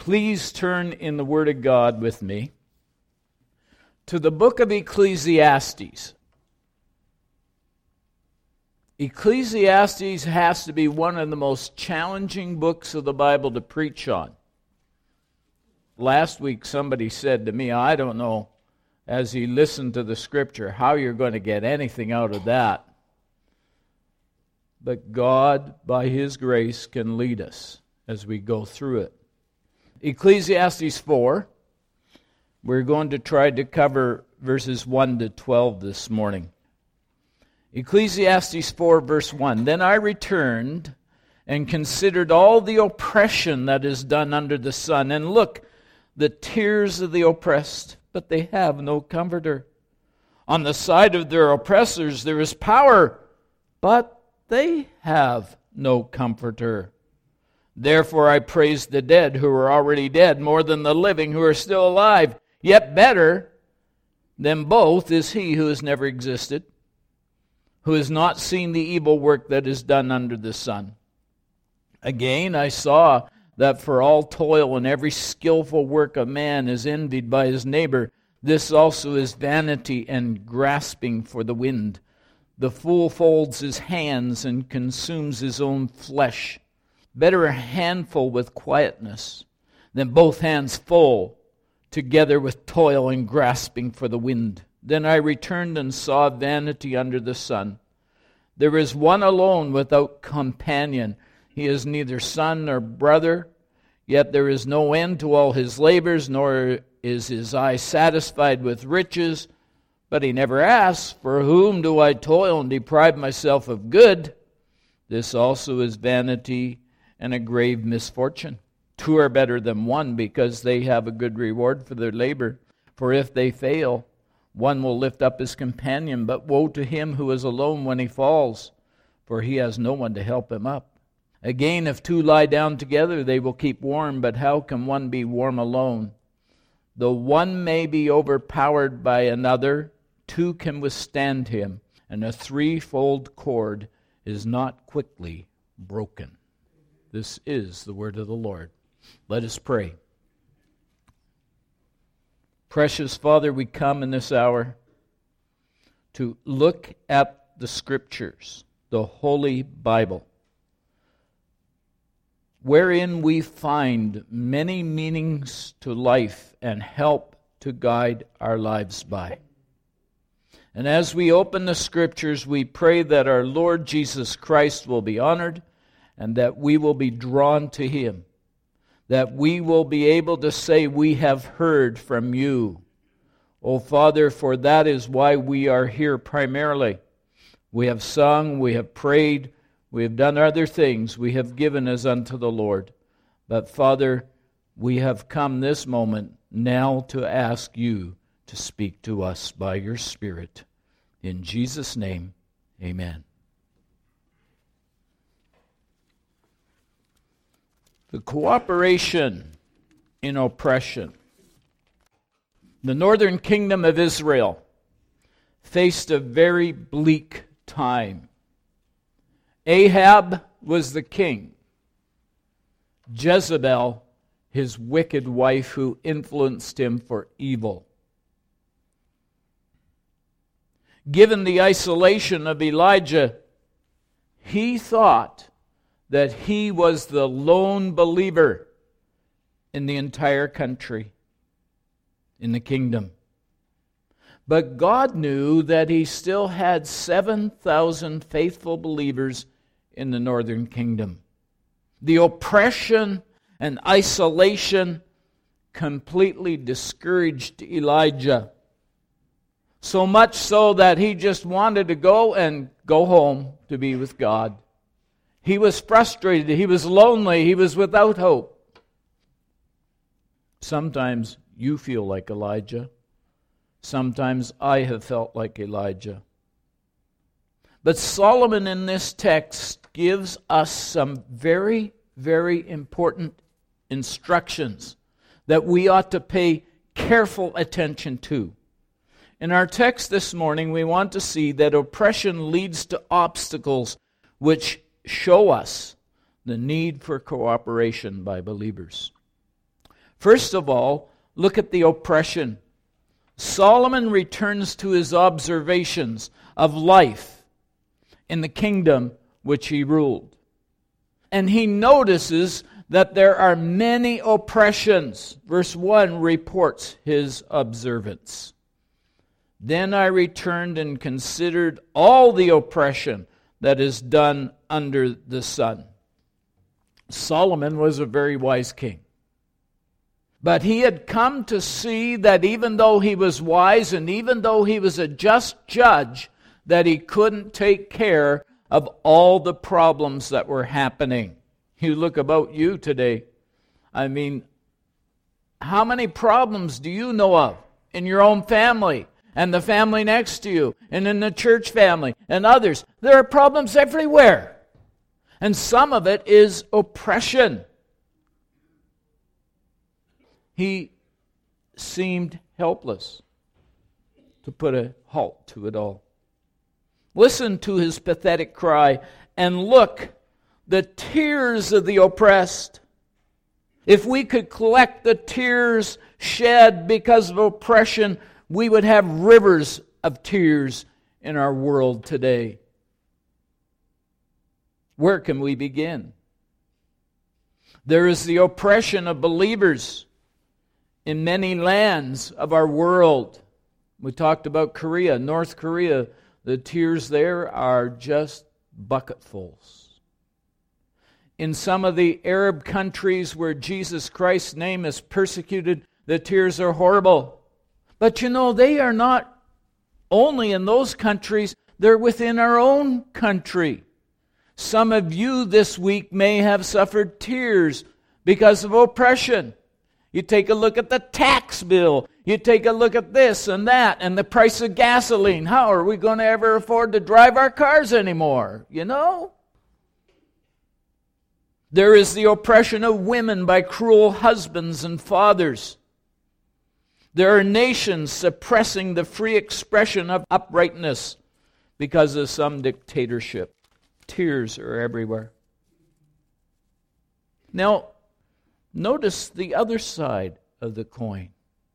Please turn in the Word of God with me to the book of Ecclesiastes. Ecclesiastes has to be one of the most challenging books of the Bible to preach on. Last week somebody said to me, I don't know, as he listened to the Scripture, how you're going to get anything out of that. But God, by His grace, can lead us as we go through it. Ecclesiastes 4, we're going to try to cover verses 1 to 12 this morning. Ecclesiastes 4, verse 1. Then I returned and considered all the oppression that is done under the sun. And look, the tears of the oppressed, but they have no comforter. On the side of their oppressors there is power, but they have no comforter. Therefore I praise the dead who are already dead more than the living who are still alive. Yet better than both is he who has never existed, who has not seen the evil work that is done under the sun. Again I saw that for all toil and every skillful work of man is envied by his neighbor. This also is vanity and grasping for the wind. The fool folds his hands and consumes his own flesh. Better a handful with quietness than both hands full, together with toil and grasping for the wind. Then I returned and saw vanity under the sun. There is one alone without companion. He is neither son nor brother, yet there is no end to all his labors, nor is his eye satisfied with riches. But he never asks, for whom do I toil and deprive myself of good? This also is vanity and a grave misfortune. Two are better than one, because they have a good reward for their labor. For if they fail, one will lift up his companion, but woe to him who is alone when he falls, for he has no one to help him up. Again, if two lie down together, they will keep warm, but how can one be warm alone? Though one may be overpowered by another, two can withstand him, and a threefold cord is not quickly broken. This is the word of the Lord. Let us pray. Precious Father, we come in this hour to look at the Scriptures, the Holy Bible, wherein we find many meanings to life and help to guide our lives by. And as we open the Scriptures, we pray that our Lord Jesus Christ will be honored and that we will be drawn to Him, that we will be able to say, we have heard from you. O Father, for that is why we are here primarily. We have sung, we have prayed, we have done other things, we have given as unto the Lord. But Father, we have come this moment now to ask you to speak to us by your Spirit. In Jesus' name, amen. The cooperation in oppression. The northern kingdom of Israel faced a very bleak time. Ahab was the king. Jezebel, his wicked wife, who influenced him for evil. Given the isolation of Elijah, he thought that he was the lone believer in the entire country, in the kingdom. But God knew that He still had 7,000 faithful believers in the northern kingdom. The oppression and isolation completely discouraged Elijah. So much so that he just wanted to go home to be with God. He was frustrated, he was lonely, he was without hope. Sometimes you feel like Elijah. Sometimes I have felt like Elijah. But Solomon in this text gives us some very, very important instructions that we ought to pay careful attention to. In our text this morning, we want to see that oppression leads to obstacles which show us the need for cooperation by believers. First of all, look at the oppression. Solomon returns to his observations of life in the kingdom which he ruled. And he notices that there are many oppressions. Verse 1 reports his observance. Then I returned and considered all the oppression that is done under the sun. Solomon was a very wise king. But he had come to see that even though he was wise and even though he was a just judge, that he couldn't take care of all the problems that were happening. You look about you today. I mean, how many problems do you know of in your own family and the family next to you and in the church family and others? There are problems everywhere. And some of it is oppression. He seemed helpless to put a halt to it all. Listen to his pathetic cry and look, the tears of the oppressed. If we could collect the tears shed because of oppression, we would have rivers of tears in our world today. Where can we begin? There is the oppression of believers in many lands of our world. We talked about Korea, North Korea. The tears there are just bucketfuls. In some of the Arab countries where Jesus Christ's name is persecuted, the tears are horrible. But you know, they are not only in those countries, they're within our own country. Some of you this week may have suffered tears because of oppression. You take a look at the tax bill. You take a look at this and that and the price of gasoline. How are we going to ever afford to drive our cars anymore? You know? There is the oppression of women by cruel husbands and fathers. There are nations suppressing the free expression of uprightness because of some dictatorship. Tears are everywhere. Now, notice the other side of the coin.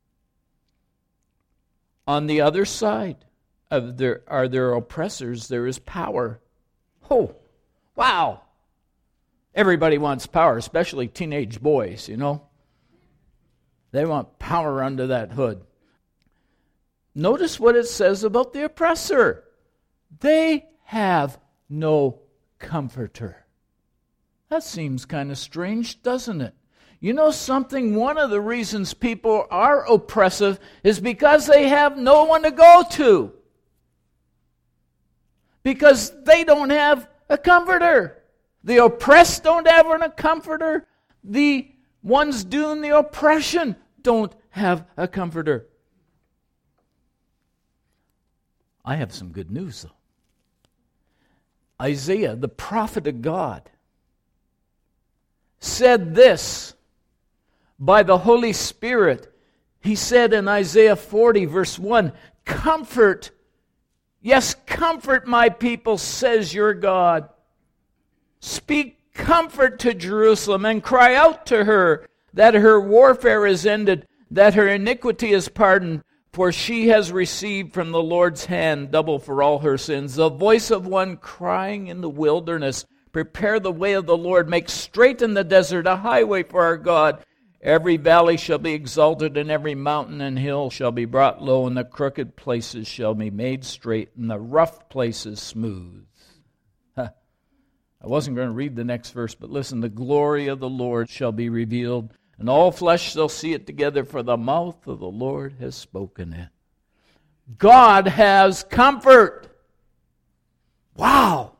On the other side of their oppressors, there is power. Oh, wow. Everybody wants power, especially teenage boys, you know. They want power under that hood. Notice what it says about the oppressor. They have no comforter. That seems kind of strange, doesn't it? You know something? One of the reasons people are oppressive is because they have no one to go to. Because they don't have a comforter. The oppressed don't have a comforter. The ones doing the oppression don't have a comforter. I have some good news, though. Isaiah, the prophet of God, said this by the Holy Spirit. He said in Isaiah 40, verse 1, "Comfort, yes, comfort my people, says your God. Speak comfort to Jerusalem and cry out to her that her warfare is ended, that her iniquity is pardoned, for she has received from the Lord's hand double for all her sins. The voice of one crying in the wilderness, prepare the way of the Lord, make straight in the desert a highway for our God. Every valley shall be exalted, and every mountain and hill shall be brought low, and the crooked places shall be made straight, and the rough places smooth." I wasn't going to read the next verse, but listen. "The glory of the Lord shall be revealed, and all flesh shall see it together, for the mouth of the Lord has spoken it." God has comfort. Wow.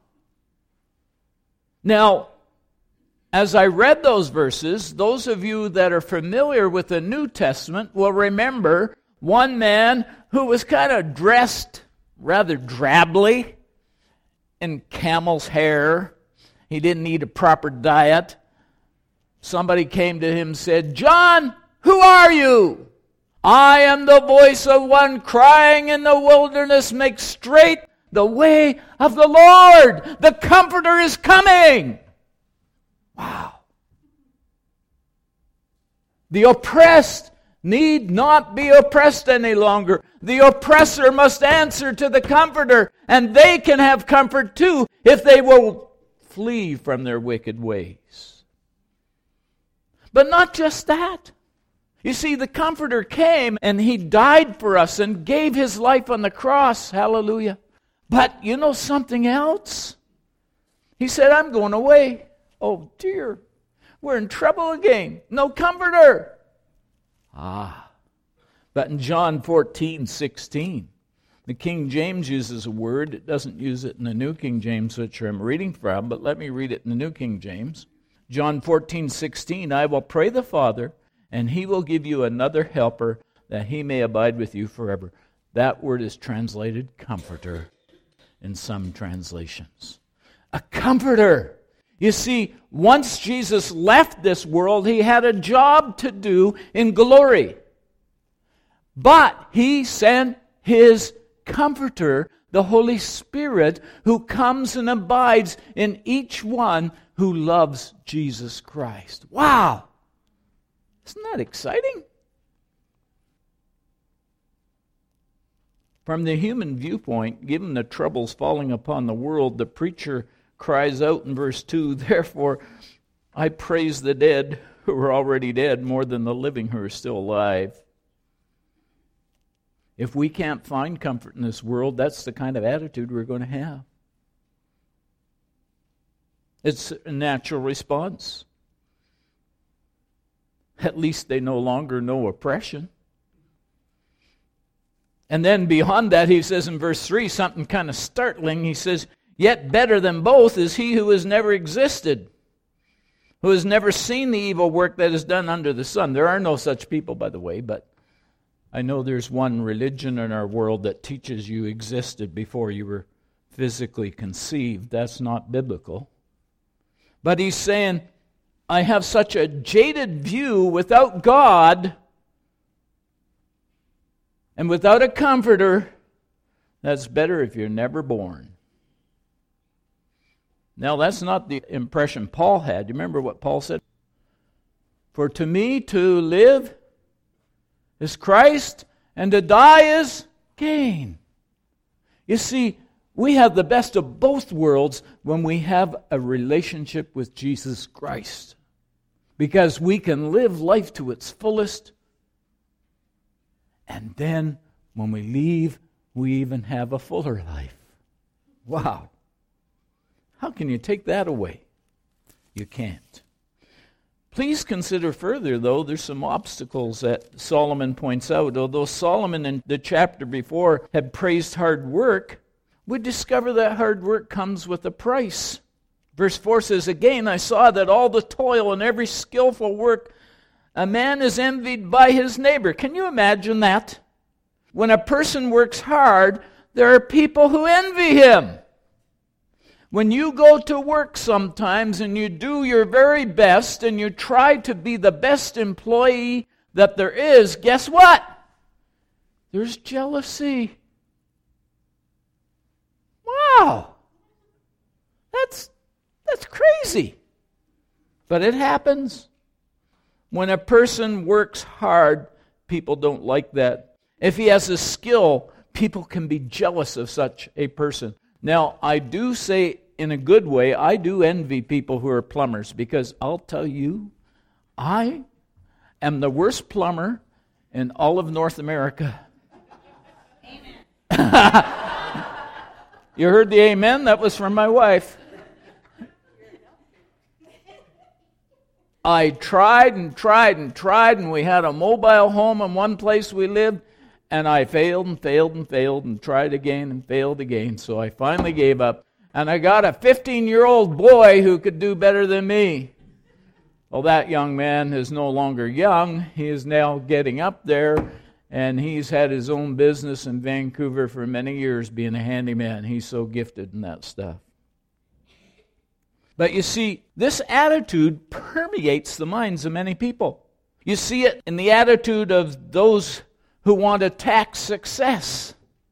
Now, as I read those verses, those of you that are familiar with the New Testament will remember one man who was kind of dressed rather drably in camel's hair. He didn't eat a proper diet. Somebody came to him and said, "John, who are you?" "I am the voice of one crying in the wilderness, make straight the way of the Lord. The Comforter is coming." Wow. The oppressed need not be oppressed any longer. The oppressor must answer to the Comforter, and they can have comfort too if they will flee from their wicked ways. But not just that. You see, the Comforter came and He died for us and gave His life on the cross. Hallelujah. But you know something else? He said, I'm going away. Oh dear, we're in trouble again. No Comforter. But in John 14:16, the King James uses a word. It doesn't use it in the New King James, which I'm reading from, but let me read it in the New King James. John 14:16, I will pray the Father, and He will give you another helper, that He may abide with you forever. That word is translated comforter in some translations. A comforter. You see, once Jesus left this world, He had a job to do in glory. But He sent His Comforter, the Holy Spirit, who comes and abides in each one who loves Jesus Christ. Wow! Isn't that exciting? From the human viewpoint, given the troubles falling upon the world, the preacher cries out in verse 2, therefore I praise the dead who are already dead more than the living who are still alive. If we can't find comfort in this world, that's the kind of attitude we're going to have. It's a natural response. At least they no longer know oppression. And then beyond that, he says in verse 3, something kind of startling. He says, yet better than both is he who has never existed, who has never seen the evil work that is done under the sun. There are no such people, by the way, but I know there's one religion in our world that teaches you existed before you were physically conceived. That's not biblical. But he's saying, I have such a jaded view without God and without a comforter, that's better if you're never born. Now, that's not the impression Paul had. You remember what Paul said? For to me to live is Christ, and to die is gain. You see, we have the best of both worlds when we have a relationship with Jesus Christ. Because we can live life to its fullest, and then when we leave, we even have a fuller life. Wow. How can you take that away? You can't. Please consider further, though, there's some obstacles that Solomon points out. Although Solomon in the chapter before had praised hard work, we discover that hard work comes with a price. Verse 4 says, again, I saw that all the toil and every skillful work, a man is envied by his neighbor. Can you imagine that? When a person works hard, there are people who envy him. When you go to work sometimes and you do your very best and you try to be the best employee that there is, guess what? There's jealousy. Wow. That's crazy. But it happens. When a person works hard, people don't like that. If he has a skill, people can be jealous of such a person. Now, I do say in a good way, I do envy people who are plumbers, because I'll tell you, I am the worst plumber in all of North America. Amen. You heard the amen? That was from my wife. I tried and tried and tried, and we had a mobile home in one place we lived, and I failed and failed and failed and tried again and failed again. So I finally gave up. And I got a 15-year-old boy who could do better than me. Well, that young man is no longer young. He is now getting up there, and he's had his own business in Vancouver for many years being a handyman. He's so gifted in that stuff. But you see, this attitude permeates the minds of many people. You see it in the attitude of those who want to tax success.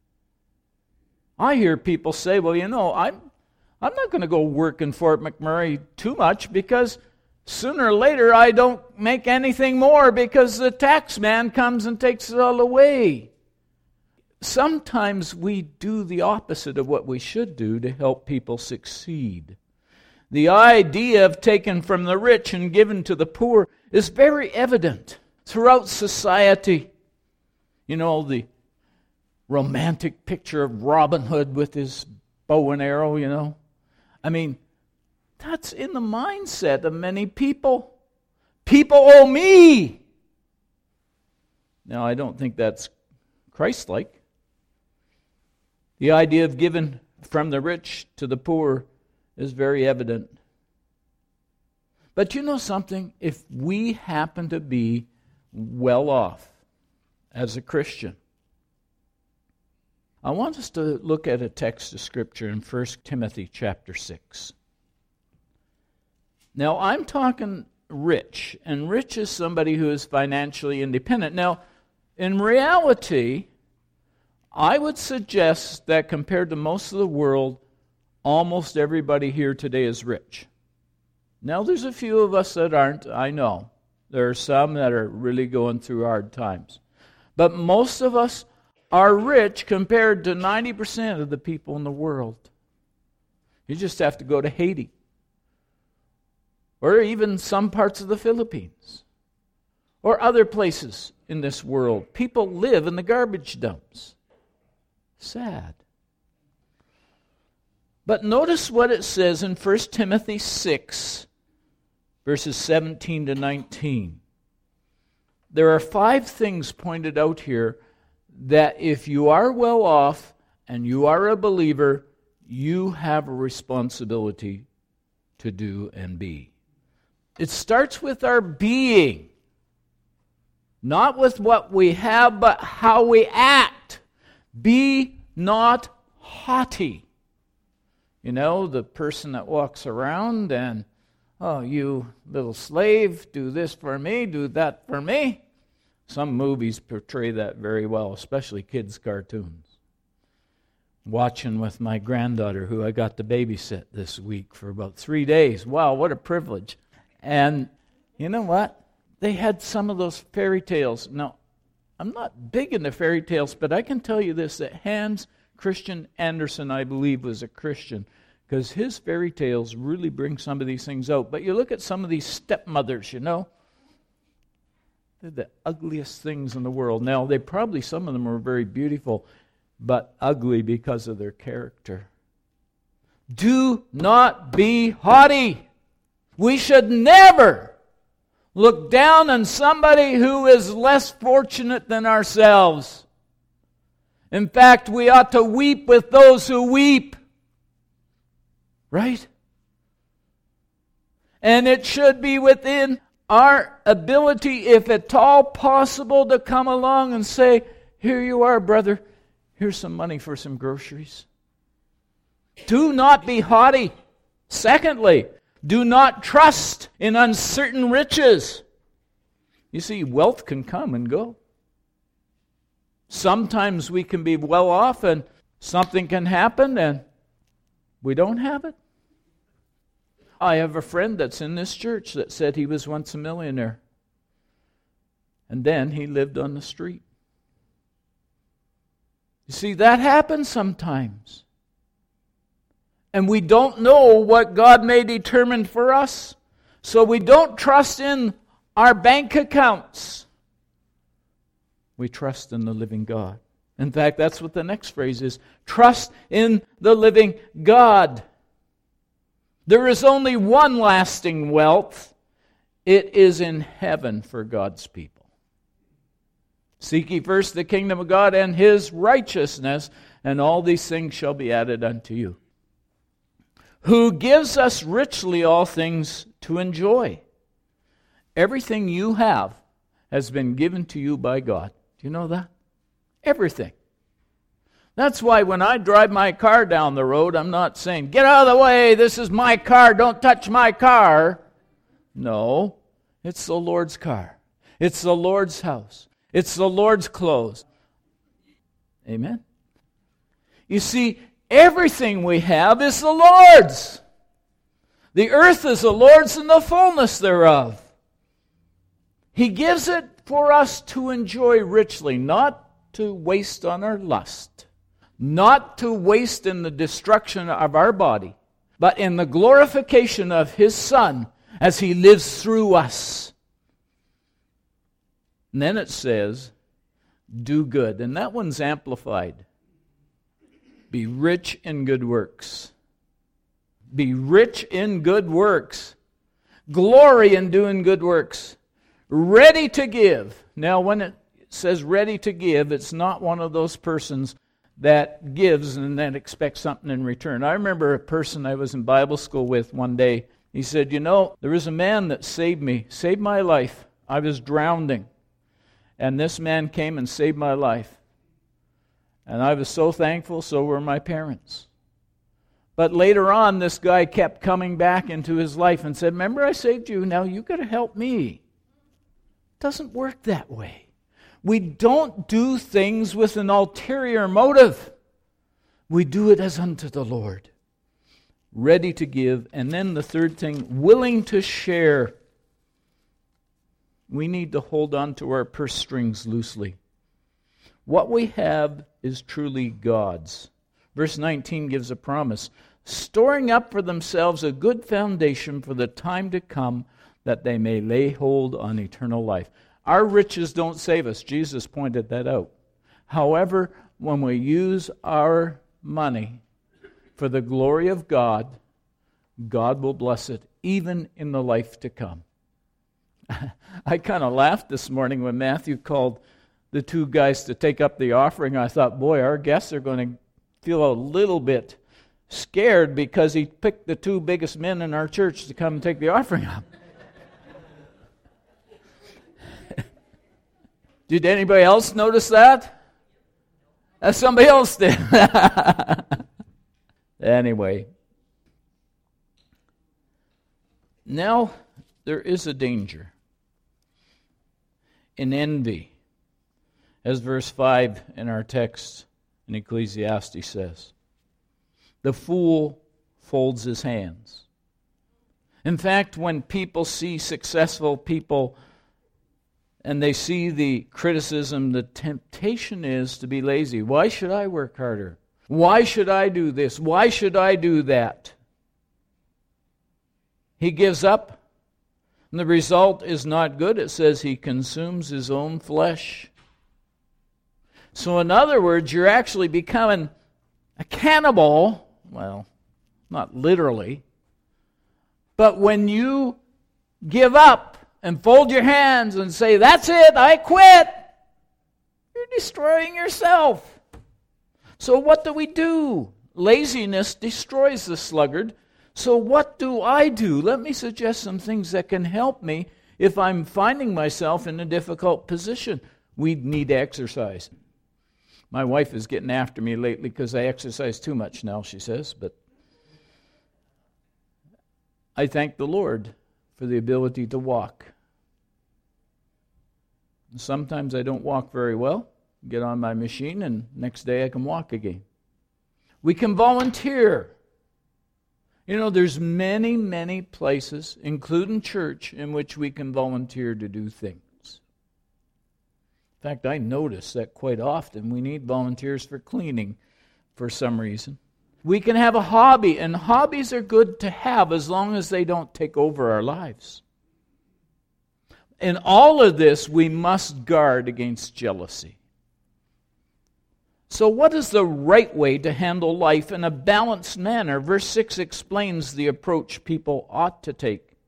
I hear people say, well, you know, I'm not going to go work in Fort McMurray too much because sooner or later I don't make anything more because the tax man comes and takes it all away. Sometimes we do the opposite of what we should do to help people succeed. The idea of taking from the rich and given to the poor is very evident throughout society. You know, the romantic picture of Robin Hood with his bow and arrow, you know. I mean, that's in the mindset of many people. People owe me. Now, I don't think that's Christ-like. The idea of giving from the rich to the poor is very evident. But you know something? If we happen to be well off as a Christian, I want us to look at a text of Scripture in 1 Timothy chapter 6. Now, I'm talking rich, and rich is somebody who is financially independent. Now, in reality, I would suggest that compared to most of the world, almost everybody here today is rich. Now, there's a few of us that aren't, I know. There are some that are really going through hard times. But most of us are rich compared to 90% of the people in the world. You just have to go to Haiti, or even some parts of the Philippines, or other places in this world. People live in the garbage dumps. Sad. But notice what it says in 1 Timothy 6, verses 17 to 19. There are 5 things pointed out here that if you are well off and you are a believer, you have a responsibility to do and be. It starts with our being. Not with what we have, but how we act. Be not haughty. You know, the person that walks around and, oh, you little slave, do this for me, do that for me. Some movies portray that very well, especially kids' cartoons. Watching with my granddaughter, who I got to babysit this week for about 3 days. Wow, what a privilege. And you know what? They had some of those fairy tales. Now, I'm not big into fairy tales, but I can tell you this, that Hans Christian Andersen, I believe, was a Christian, because his fairy tales really bring some of these things out. But you look at some of these stepmothers, you know, they're the ugliest things in the world. Now, some of them are very beautiful, but ugly because of their character. Do not be haughty. We should never look down on somebody who is less fortunate than ourselves. In fact, we ought to weep with those who weep. Right? And it should be within our ability, if at all possible, to come along and say, here you are, brother. Here's some money for some groceries. Do not be haughty. Secondly, do not trust in uncertain riches. You see, wealth can come and go. Sometimes we can be well off and something can happen and we don't have it. I have a friend that's in this church that said he was once a millionaire. And then he lived on the street. You see, that happens sometimes. And we don't know what God may determine for us. So we don't trust in our bank accounts. We trust in the living God. In fact, that's what the next phrase is. Trust in the living God. There is only one lasting wealth. It is in heaven for God's people. Seek ye first the kingdom of God and His righteousness, and all these things shall be added unto you. Who gives us richly all things to enjoy. Everything you have has been given to you by God. Do you know that? Everything. That's why when I drive my car down the road, I'm not saying, get out of the way, this is my car, don't touch my car. No, it's the Lord's car. It's the Lord's house. It's the Lord's clothes. Amen? You see, everything we have is the Lord's. The earth is the Lord's and the fullness thereof. He gives it for us to enjoy richly, not to waste on our lust, not to waste in the destruction of our body, but in the glorification of His Son as He lives through us. And then it says, do good. And that one's amplified. Be rich in good works. Be rich in good works. Glory in doing good works. Ready to give. Now, when it says ready to give, it's not one of those persons that gives and then expects something in return. I remember a person I was in Bible school with one day. He said, there was a man that saved my life. I was drowning. And this man came and saved my life. And I was so thankful, so were my parents. But later on, this guy kept coming back into his life and said, remember I saved you, now you got to help me. It doesn't work that way. We don't do things with an ulterior motive. We do it as unto the Lord. Ready to give. And then the third thing, willing to share. We need to hold on to our purse strings loosely. What we have is truly God's. Verse 19 gives a promise, storing up for themselves a good foundation for the time to come, that they may lay hold on eternal life. Our riches don't save us. Jesus pointed that out. However, when we use our money for the glory of God, God will bless it, even in the life to come. I kind of laughed this morning when Matthew called the two guys to take up the offering. I thought, boy, our guests are going to feel a little bit scared because he picked the two biggest men in our church to come and take the offering up. Did anybody else notice that? Somebody else did. Anyway. Now, there is a danger in envy, as verse 5 in our text in Ecclesiastes says. The fool folds his hands. In fact, when people see successful people and they see the criticism, the temptation is to be lazy. Why should I work harder? Why should I do this? Why should I do that? He gives up, and the result is not good. It says he consumes his own flesh. So in other words, you're actually becoming a cannibal. Well, not literally. But when you give up and fold your hands and say, that's it, I quit, you're destroying yourself. So what do? Laziness destroys the sluggard. So what do? Let me suggest some things that can help me if I'm finding myself in a difficult position. We need exercise. My wife is getting after me lately because I exercise too much now, she says. But I thank the Lord for the ability to walk. Sometimes I don't walk very well. Get on my machine and next day I can walk again. We can volunteer. There's many, many places, including church, in which we can volunteer to do things. In fact, I notice that quite often we need volunteers for cleaning for some reason. We can have a hobby, and hobbies are good to have as long as they don't take over our lives. In all of this, we must guard against jealousy. So what is the right way to handle life in a balanced manner? Verse 6 explains the approach people ought to take.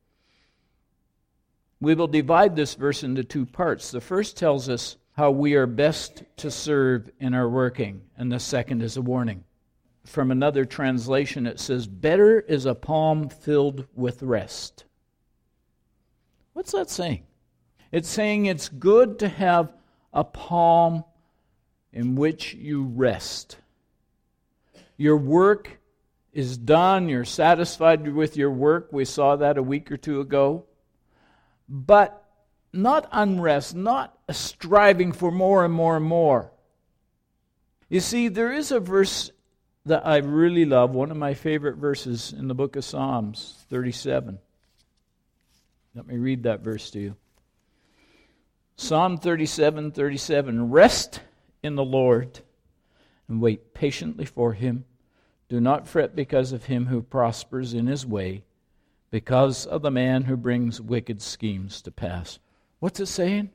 We will divide this verse into two parts. The first tells us how we are best to serve in our working, and the second is a warning. From another translation, it says, better is a palm filled with rest. What's that saying? It's saying it's good to have a palm in which you rest. Your work is done. You're satisfied with your work. We saw that a week or two ago. But not unrest, not striving for more and more and more. You see, there is a verse that I really love, one of my favorite verses in the book of Psalms 37. Let me read that verse to you. Psalm 37:37. Rest in the Lord and wait patiently for Him. Do not fret because of him who prospers in his way, because of the man who brings wicked schemes to pass. What's it saying?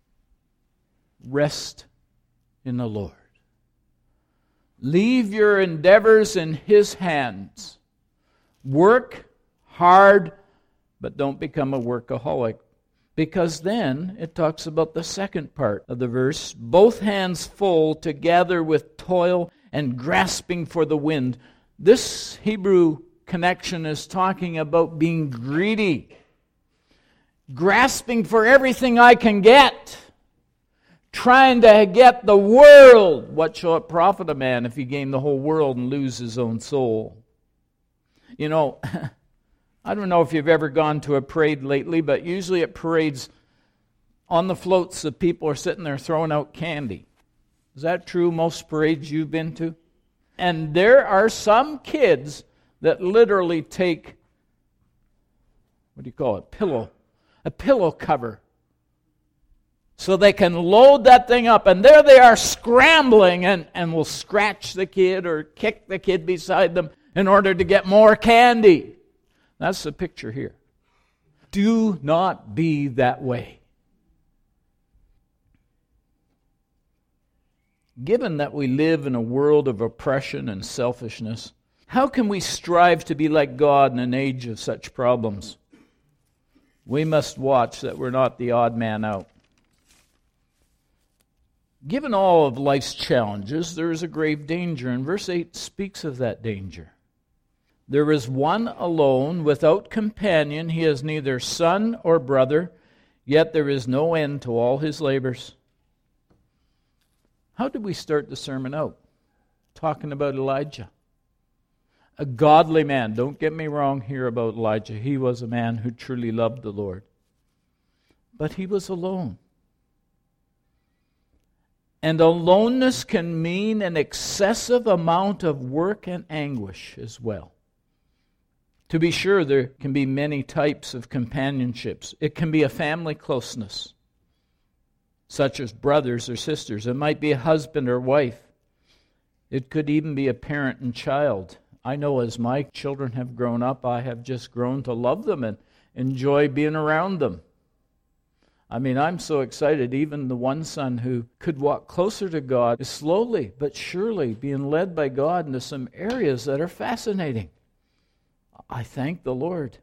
Rest in the Lord. Leave your endeavors in His hands. Work hard, but don't become a workaholic. Because then it talks about the second part of the verse. Both hands full together with toil and grasping for the wind. This Hebrew connection is talking about being greedy. Grasping for everything I can get. Trying to get the world. What shall it profit a man if he gain the whole world and lose his own soul? You know, I don't know if you've ever gone to a parade lately, but usually at parades, on the floats, the people are sitting there throwing out candy. Is that true, most parades you've been to? And there are some kids that literally take, what do you call it, a pillow cover, so they can load that thing up, and there they are scrambling and will scratch the kid or kick the kid beside them in order to get more candy. That's the picture here. Do not be that way. Given that we live in a world of oppression and selfishness, how can we strive to be like God in an age of such problems? We must watch that we're not the odd man out. Given all of life's challenges, there is a grave danger, and verse 8 speaks of that danger. There is one alone, without companion. He has neither son or brother, yet there is no end to all his labors. How did we start the sermon out? Talking about Elijah. A godly man. Don't get me wrong here about Elijah. He was a man who truly loved the Lord. But he was alone. And aloneness can mean an excessive amount of work and anguish as well. To be sure, there can be many types of companionships. It can be a family closeness, such as brothers or sisters. It might be a husband or wife. It could even be a parent and child. I know as my children have grown up, I have just grown to love them and enjoy being around them. I mean, I'm so excited. Even the one son who could walk closer to God is slowly but surely being led by God into some areas that are fascinating. I thank the Lord.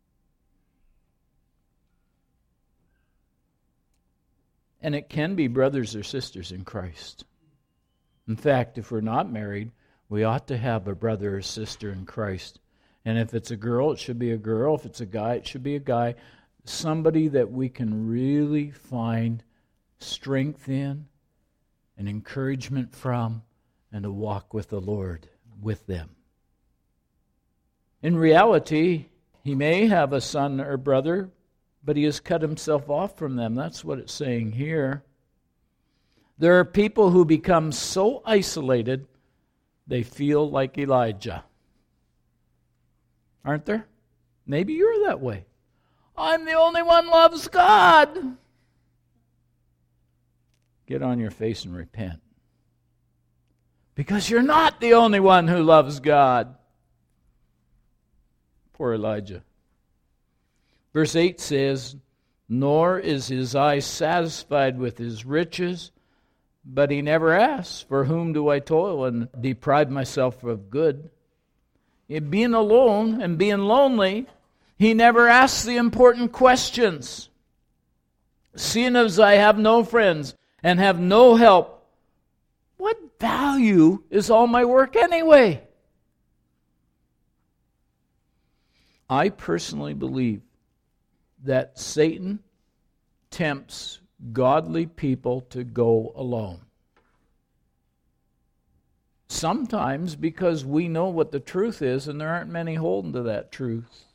And it can be brothers or sisters in Christ. In fact, if we're not married, we ought to have a brother or sister in Christ. And if it's a girl, it should be a girl. If it's a guy, it should be a guy. Somebody that we can really find strength in and encouragement from, and to walk with the Lord with them. In reality, he may have a son or brother, but he has cut himself off from them. That's what it's saying here. There are people who become so isolated, they feel like Elijah. Aren't there? Maybe you're that way. I'm the only one who loves God. Get on your face and repent. Because you're not the only one who loves God. Poor Elijah. Verse 8 says, nor is his eye satisfied with his riches, but he never asks, for whom do I toil and deprive myself of good? Being alone and being lonely, he never asks the important questions. Seeing as I have no friends and have no help, what value is all my work anyway? I personally believe that Satan tempts godly people to go alone. Sometimes because we know what the truth is and there aren't many holding to that truth.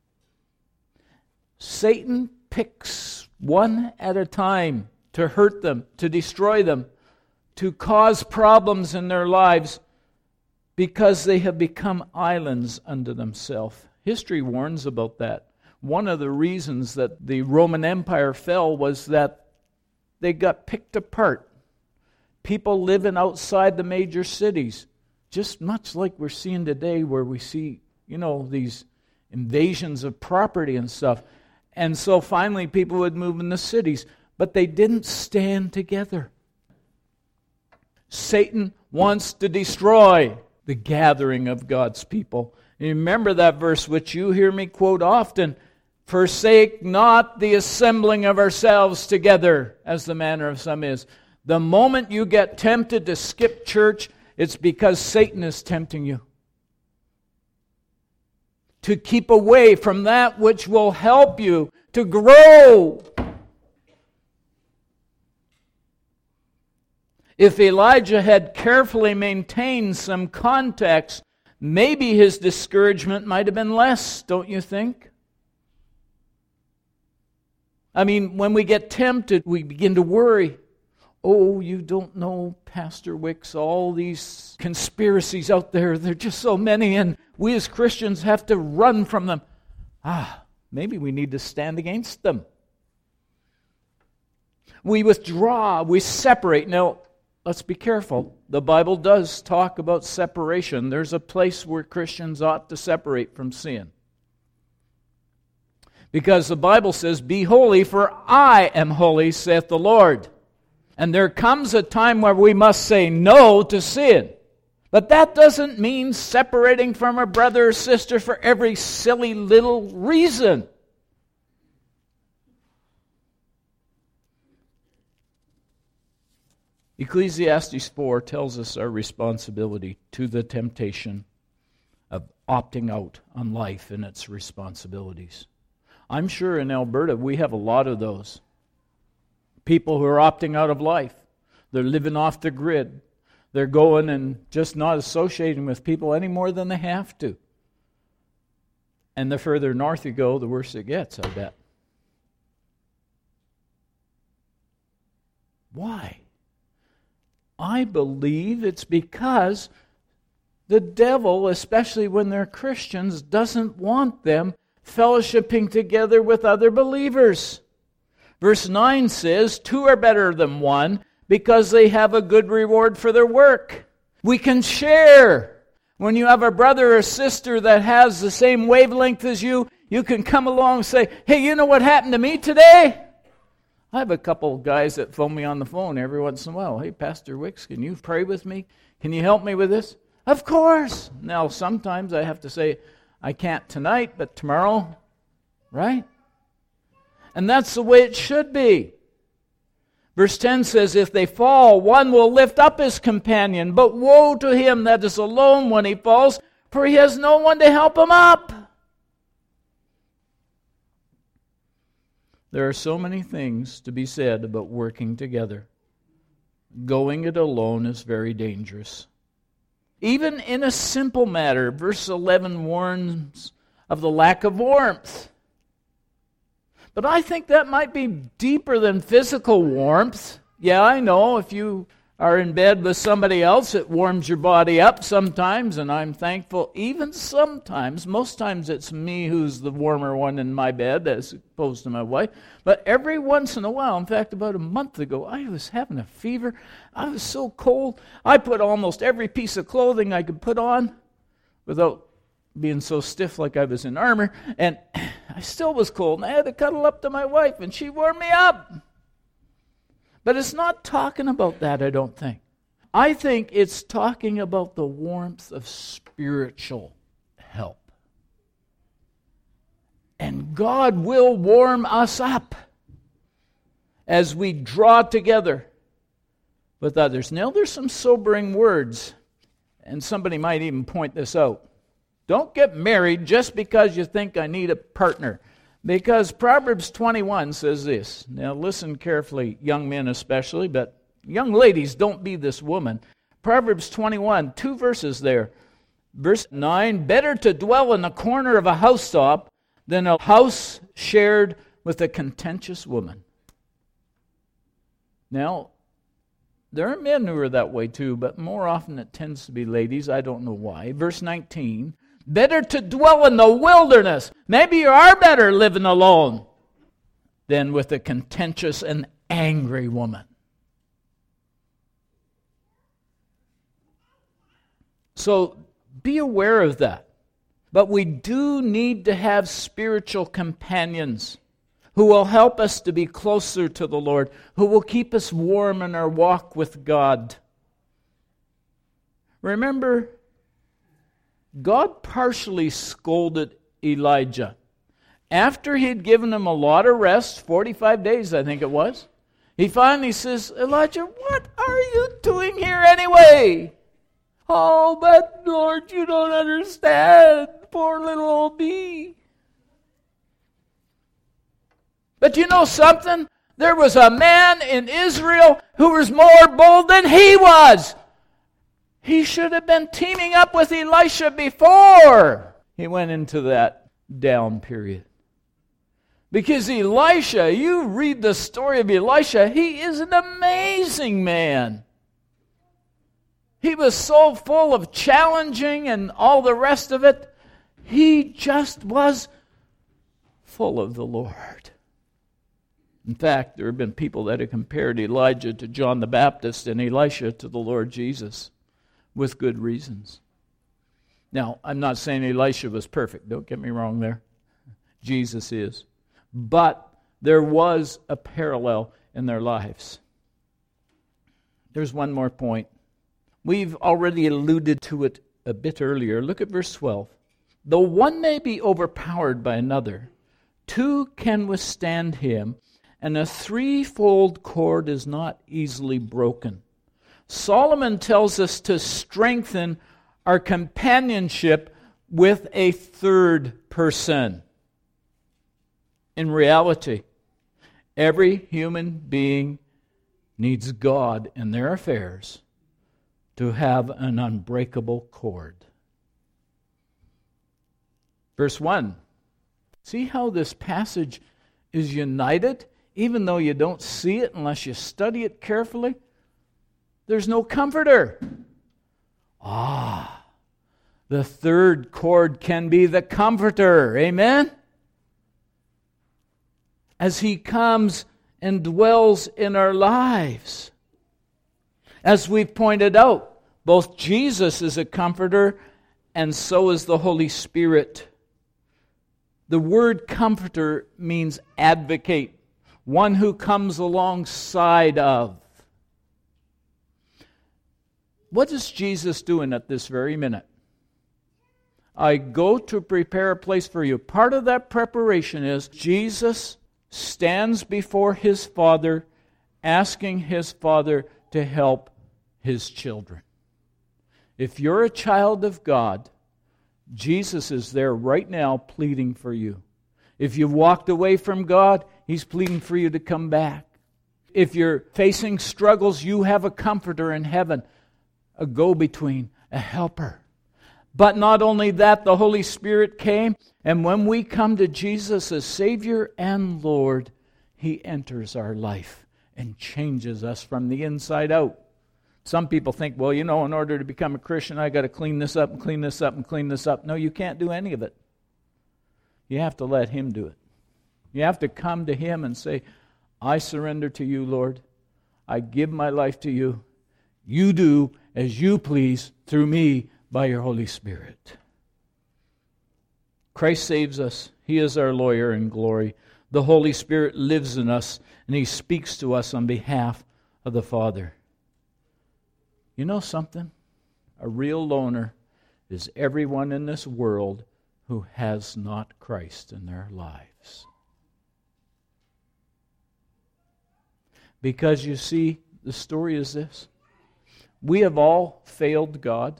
Satan picks one at a time to hurt them, to destroy them, to cause problems in their lives. because they have become islands unto themselves. History warns about that. One of the reasons that the Roman Empire fell was that they got picked apart. People living outside the major cities, just much like we're seeing today, where we see, these invasions of property and stuff. And so finally people would move in the cities, but they didn't stand together. Satan wants to destroy the gathering of God's people. And remember that verse which you hear me quote often, forsake not the assembling of ourselves together, as the manner of some is. The moment you get tempted to skip church, it's because Satan is tempting you to keep away from that which will help you to grow. If Elijah had carefully maintained some context, maybe his discouragement might have been less, don't you think? I mean, when we get tempted, we begin to worry. Oh, you don't know, Pastor Wicks, all these conspiracies out there, there are just so many, and we as Christians have to run from them. Maybe we need to stand against them. We withdraw, we separate. Now, let's be careful. The Bible does talk about separation. There's a place where Christians ought to separate from sin. Because the Bible says, be holy, for I am holy, saith the Lord. And there comes a time where we must say no to sin. But that doesn't mean separating from a brother or sister for every silly little reason. Ecclesiastes 4 tells us our responsibility to the temptation of opting out on life and its responsibilities. I'm sure in Alberta we have a lot of those. People who are opting out of life. They're living off the grid. They're going and just not associating with people any more than they have to. And the further north you go, the worse it gets, I bet. Why? I believe it's because the devil, especially when they're Christians, doesn't want them fellowshipping together with other believers. Verse 9 says, 2 are better than 1 because they have a good reward for their work. We can share. When you have a brother or sister that has the same wavelength as you, you can come along and say, hey, you know what happened to me today? I have a couple of guys that phone me on the phone every once in a while. Hey, Pastor Wicks, can you pray with me? Can you help me with this? Of course. Now, sometimes I have to say, I can't tonight, but tomorrow, right? And that's the way it should be. Verse 10 says, if they fall, one will lift up his companion, but woe to him that is alone when he falls, for he has no one to help him up. There are so many things to be said about working together. Going it alone is very dangerous. Even in a simple matter, verse 11 warns of the lack of warmth. But I think that might be deeper than physical warmth. Yeah, I know if you are in bed with somebody else, it warms your body up sometimes, and I'm thankful. Even sometimes, most times it's me who's the warmer one in my bed as opposed to my wife. But every once in a while, in fact, about a month ago, I was having a fever. I was so cold. I put almost every piece of clothing I could put on without being so stiff like I was in armor, and I still was cold, and I had to cuddle up to my wife, and she warmed me up. But it's not talking about that, I don't think. I think it's talking about the warmth of spiritual help. And God will warm us up as we draw together with others. Now, there's some sobering words, and somebody might even point this out. Don't get married just because you think I need a partner. Because Proverbs 21 says this. Now listen carefully, young men especially, but young ladies, don't be this woman. Proverbs 21, 2 verses there. Verse 9, better to dwell in the corner of a housetop than a house shared with a contentious woman. Now, There are men who are that way too, but more often it tends to be ladies. I don't know why. Verse 19, better to dwell in the wilderness. Maybe you are better living alone than with a contentious and angry woman. So be aware of that. But we do need to have spiritual companions who will help us to be closer to the Lord, who will keep us warm in our walk with God. Remember, God partially scolded Elijah. After he had given him a lot of rest, 45 days I think it was, he finally says, Elijah, what are you doing here anyway? Oh, but Lord, you don't understand. Poor little old me. But you know something? There was a man in Israel who was more bold than he was. He should have been teaming up with Elisha before he went into that down period. Because Elisha, you read the story of Elisha, he is an amazing man. He was so full of challenging and all the rest of it. He just was full of the Lord. In fact, there have been people that have compared Elijah to John the Baptist and Elisha to the Lord Jesus with good reasons. Now, I'm not saying Elisha was perfect. Don't get me wrong there. Jesus is. But there was a parallel in their lives. There's one more point. We've already alluded to it a bit earlier. Look at verse 12. Though one may be overpowered by another, two can withstand him, and a threefold cord is not easily broken. Solomon tells us to strengthen our companionship with a third person. In reality, every human being needs God in their affairs to have an unbreakable cord. Verse 1. See how this passage is united, even though you don't see it unless you study it carefully? There's no comforter. The third cord can be the comforter. Amen? As he comes and dwells in our lives. As we've pointed out, both Jesus is a comforter and so is the Holy Spirit. The word comforter means advocate, one who comes alongside of. What is Jesus doing at this very minute? I go to prepare a place for you. Part of that preparation is Jesus stands before his Father, asking his Father to help his children. If you're a child of God, Jesus is there right now pleading for you. If you've walked away from God, he's pleading for you to come back. If you're facing struggles, you have a comforter in heaven, a go-between, a helper. But not only that, the Holy Spirit came, and when we come to Jesus as Savior and Lord, he enters our life and changes us from the inside out. Some people think, well, in order to become a Christian, I got to clean this up and clean this up and clean this up. No, you can't do any of it. You have to let him do it. You have to come to him and say, I surrender to you, Lord. I give my life to you. You do as you please through me by your Holy Spirit. Christ saves us. He is our lawyer in glory. The Holy Spirit lives in us, and he speaks to us on behalf of the Father. You know something? A real loner is everyone in this world who has not Christ in their lives. Because you see, the story is this. We have all failed God.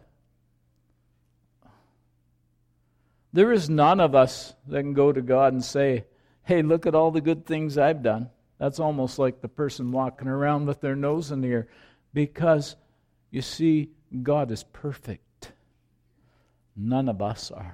There is none of us that can go to God and say, hey, look at all the good things I've done. That's almost like the person walking around with their nose in the air. Because, you see, God is perfect. None of us are.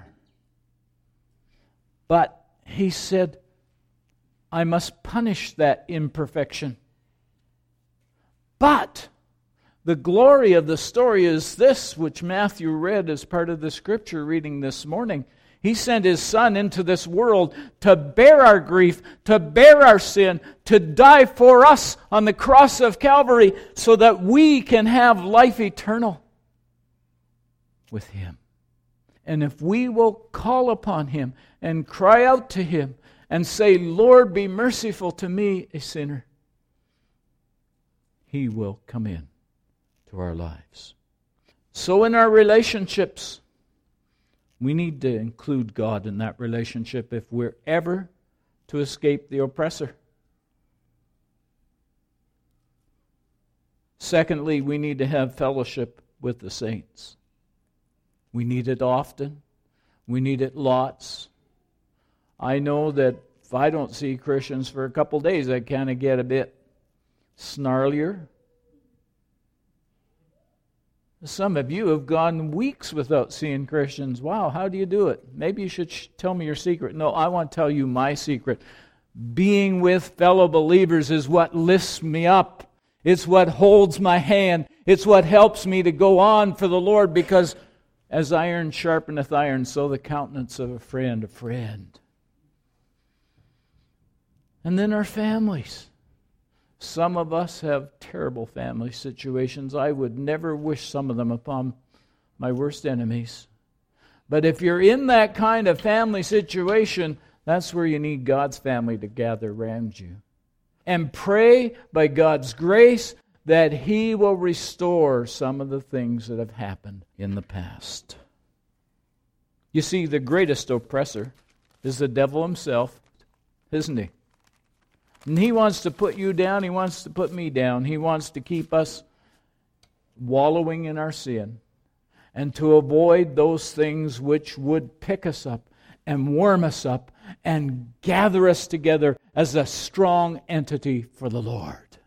But he said, I must punish that imperfection. But The glory of the story is this, which Matthew read as part of the scripture reading this morning. He sent His Son into this world to bear our grief, to bear our sin, to die for us on the cross of Calvary so that we can have life eternal with Him. And if we will call upon Him and cry out to Him and say, Lord, be merciful to me, a sinner, He will come in to our lives. So in our relationships, we need to include God in that relationship if we're ever to escape the oppressor. Secondly, we need to have fellowship with the saints. We need it often. We need it lots. I know that if I don't see Christians for a couple days, I kind of get a bit snarlier. Some of you have gone weeks without seeing Christians. Wow, how do you do it? Maybe you should tell me your secret. No, I want to tell you my secret. Being with fellow believers is what lifts me up. It's what holds my hand. It's what helps me to go on for the Lord, because as iron sharpeneth iron, so the countenance of a friend, a friend. And then our families. Some of us have terrible family situations. I would never wish some of them upon my worst enemies. But if you're in that kind of family situation, that's where you need God's family to gather around you. And pray by God's grace that He will restore some of the things that have happened in the past. You see, the greatest oppressor is the devil himself, isn't he? And he wants to put you down. He wants to put me down. He wants to keep us wallowing in our sin and to avoid those things which would pick us up and warm us up and gather us together as a strong entity for the Lord.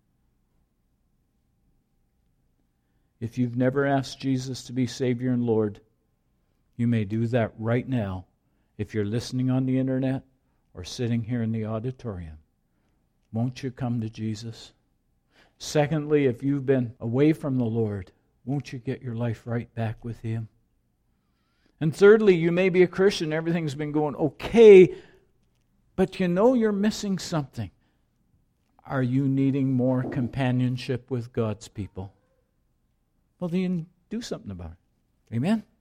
If you've never asked Jesus to be Savior and Lord, you may do that right now if you're listening on the internet or sitting here in the auditorium. Won't you come to Jesus? Secondly, if you've been away from the Lord, won't you get your life right back with Him? And thirdly, you may be a Christian, everything's been going okay, but you know you're missing something. Are you needing more companionship with God's people? Well, then do something about it. Amen?